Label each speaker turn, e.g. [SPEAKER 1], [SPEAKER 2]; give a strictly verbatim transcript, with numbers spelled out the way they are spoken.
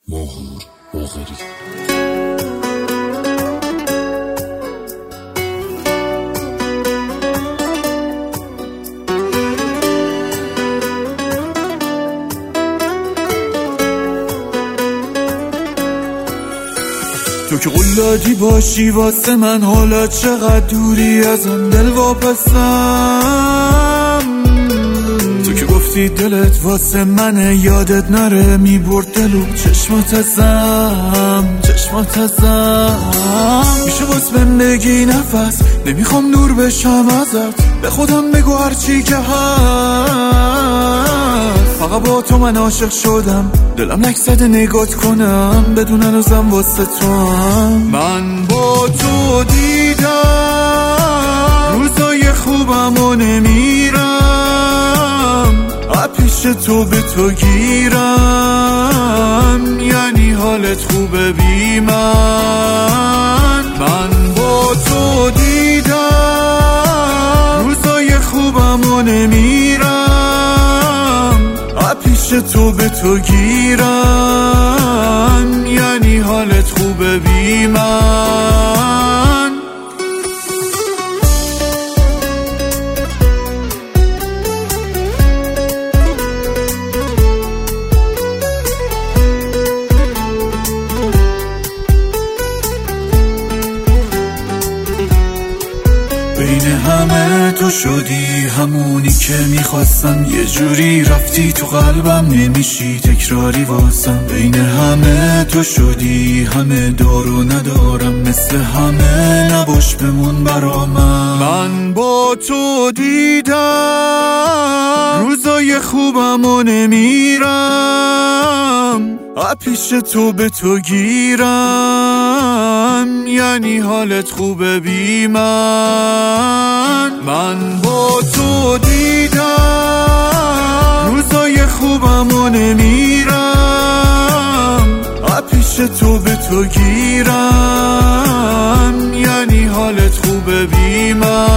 [SPEAKER 1] ماهور باقری.
[SPEAKER 2] تو که قلادی باشی واسه من، حالا چقدر دوری ازم دل واپسم. تو که گفتی دلت واسه منه، یادت نره میبرد دلو چشمات ازم چشمات ازم. میشه باز بهم بگی نفس، نمیخوام دور بشم ازت، به خودم بگو هرچی که هست. فقط با تو من عاشق شدم، دلم لک زده نگات کنم، بدون هنوزم واسه تو هم. من با تو دیدم روزای خوبم و نمیرم، پیش تو به تو گیرم، یعنی حالت خوبه بی من. من با تو دیدم روزای خوبم و نمیرم، پیش تو به تو گیرم، یعنی حالت خوبه بی من. بین همه تو شدی همونی که میخواستم، یه جوری رفتی تو قلبم، نمیشی تکراری واسم. بین همه تو شدی همه دارو ندارم، مثل همه نباش بمون برا من. من با تو دیدم روزای خوبم و نمیرم، پیش تو به تو گیرم، یعنی حالت خوبه بی من. من با تو دیدم روزای خوبم و نمیرم، پیش تو به تو گیرم، یعنی حالت خوبه بی من.